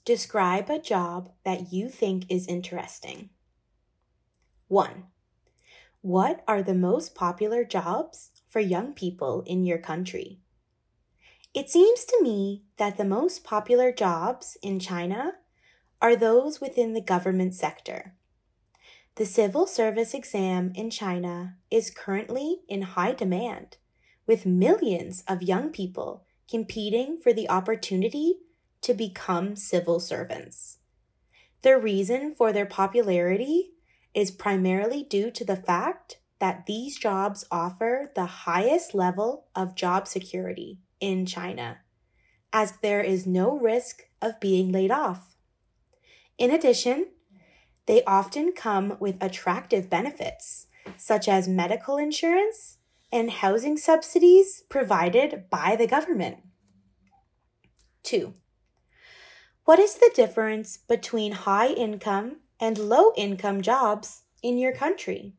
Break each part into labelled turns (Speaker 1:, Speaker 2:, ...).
Speaker 1: Describe a job that you think is interesting. 1. What are the most popular jobs for young people in your country? It seems to me that the most popular jobs in China are those within the government sector. The civil service exam in China is currently in high demand, with millions of young people competing for the opportunity to become civil servants. The reason for their popularity is primarily due to the fact that these jobs offer the highest level of job security in China, as there is no risk of being laid off. In addition, they often come with attractive benefits, such as medical insurance and housing subsidies provided by the government. 2. What is the difference between high-income and low-income jobs in your country?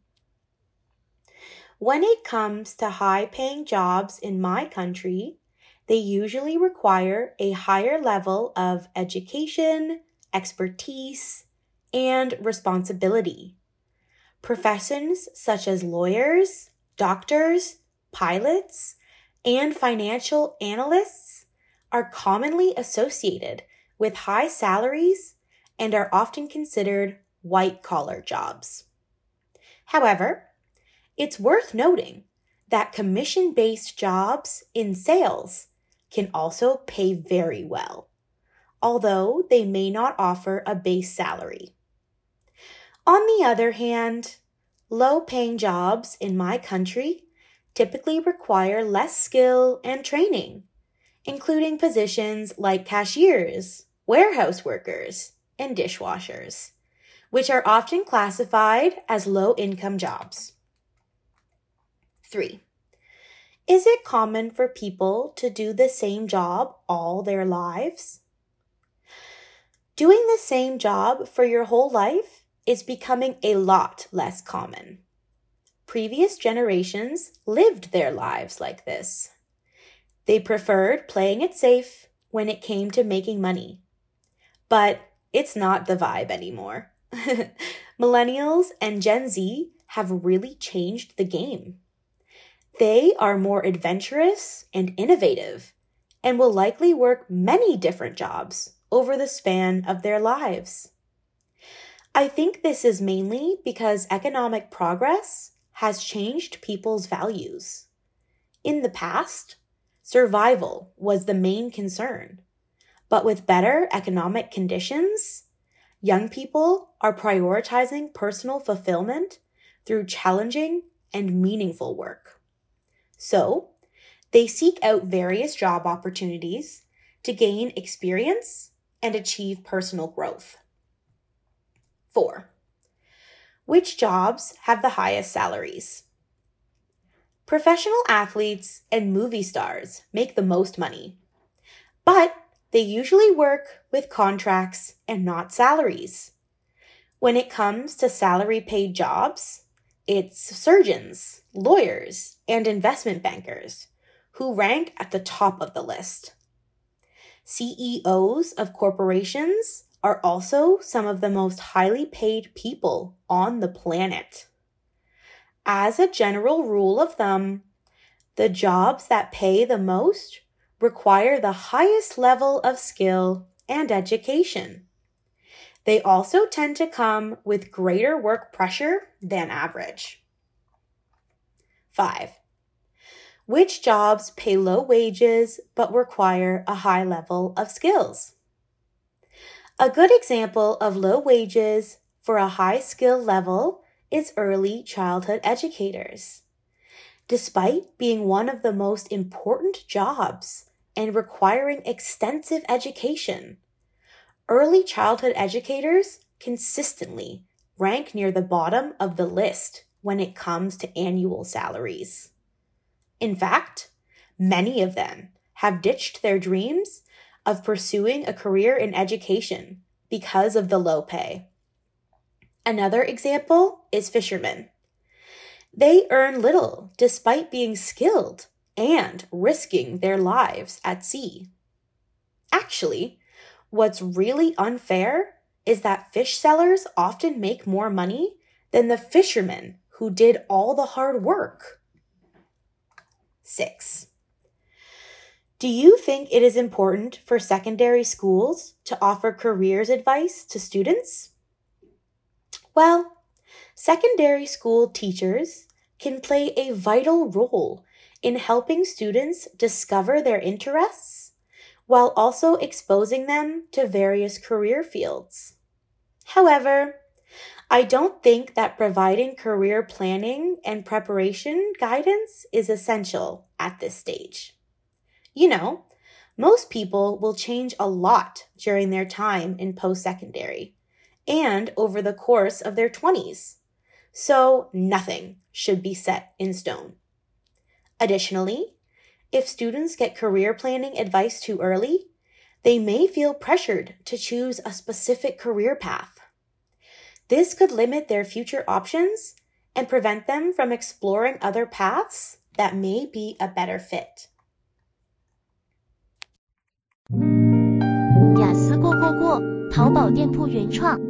Speaker 1: When it comes to high-paying jobs in my country, they usually require a higher level of education, expertise, and responsibility. Professions such as lawyers, doctors, pilots, and financial analysts are commonly associated with high salaries and are often considered white-collar jobs. However, it's worth noting that commission-based jobs in sales can also pay very well, although they may not offer a base salary. On the other hand, low-paying jobs in my country typically require less skill and training, including positions like cashiers, warehouse workers, and dishwashers, which are often classified as low-income jobs. 3. Is it common for people to do the same job all their lives? Doing the same job for your whole life is becoming a lot less common. Previous generations lived their lives like this. They preferred playing it safe when it came to making money. But it's not the vibe anymore. Millennials and Gen Z have really changed the game. They are more adventurous and innovative and will likely work many different jobs over the span of their lives. I think this is mainly because economic progress has changed people's values. In the past, survival was the main concern, but with better economic conditions, young people are prioritizing personal fulfillment through challenging and meaningful work. So, they seek out various job opportunities to gain experience and achieve personal growth. 4. Which jobs have the highest salaries? Professional athletes and movie stars make the most money, but they usually work with contracts and not salaries. When it comes to salary-paid jobs, it's surgeons, lawyers, and investment bankers who rank at the top of the list. CEOs of corporations are also some of the most highly paid people on the planet. As a general rule of thumb, the jobs that pay the most require the highest level of skill and education. They also tend to come with greater work pressure than average. 5. Which jobs pay low wages but require a high level of skills? A good example of low wages for a high skill level is early childhood educators. Despite being one of the most important jobs and requiring extensive education, early childhood educators consistently rank near the bottom of the list when it comes to annual salaries. In fact, many of them have ditched their dreams of pursuing a career in education because of the low pay. Another example is fishermen. They earn little despite being skilled and risking their lives at sea. Actually, What's really unfair is that fish sellers often make more money than the fishermen who did all the hard work. 6. Do you think it is important for secondary schools to offer careers advice to students? Well, secondary school teachers can play a vital role in helping students discover their interests while also exposing them to various career fields. However, I don't think that providing career planning and preparation guidance is essential at this stage. You know, most people will change a lot during their time in post-secondary and over the course of their 20s, so nothing should be set in stone. Additionally, if students get career planning advice too early, they may feel pressured to choose a specific career path. This could limit their future options and prevent them from exploring other paths that may be a better fit.
Speaker 2: 雅思过，淘宝店铺原创。